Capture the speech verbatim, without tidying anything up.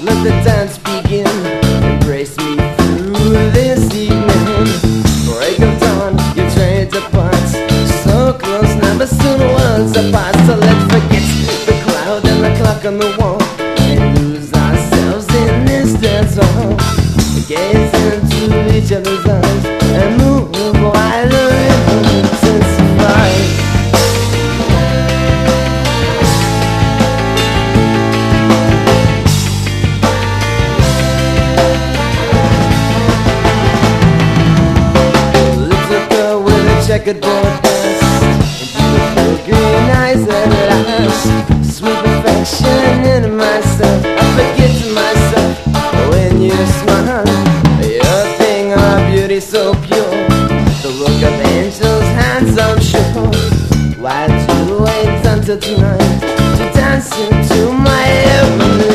let the dance begin. Embrace me through this evening. Break of dawn, you trade apart. So close, never soon worlds apart. So let's forget the cloud and the clock on the wall and lose ourselves in this dance hall. Gaze into each other's eyes and move while the rhythm intensifies. Little girl with a checkerboard dress, beautiful green eyes that lash, sweet perfection in myself. I forget myself when you smile. Your thing of beauty so pure, the look of angels, hands I'm sure. Why do you wait until tonight to dance into my heavenly